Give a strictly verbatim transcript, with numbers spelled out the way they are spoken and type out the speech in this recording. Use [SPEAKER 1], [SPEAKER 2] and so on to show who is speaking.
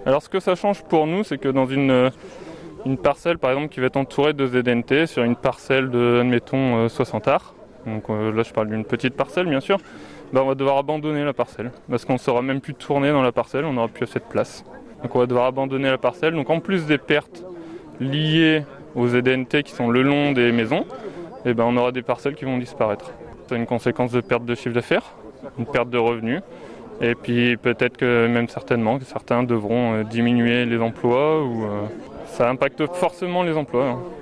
[SPEAKER 1] Alors ce que ça change pour nous, c'est que dans une, une parcelle par exemple qui va être entourée de Z N T, sur une parcelle de, admettons, soixante arts, donc euh, là je parle d'une petite parcelle bien sûr, ben, on va devoir abandonner la parcelle, parce qu'on ne saura même plus tourner dans la parcelle, on n'aura plus assez de place. Donc on va devoir abandonner la parcelle, donc en plus des pertes liées aux Z N T qui sont le long des maisons, et ben on aura des parcelles qui vont disparaître. C'est une conséquence de perte de chiffre d'affaires, une perte de revenus. Et puis peut-être que même certainement que certains devront diminuer les emplois ou euh, ça impacte forcément les emplois. Hein.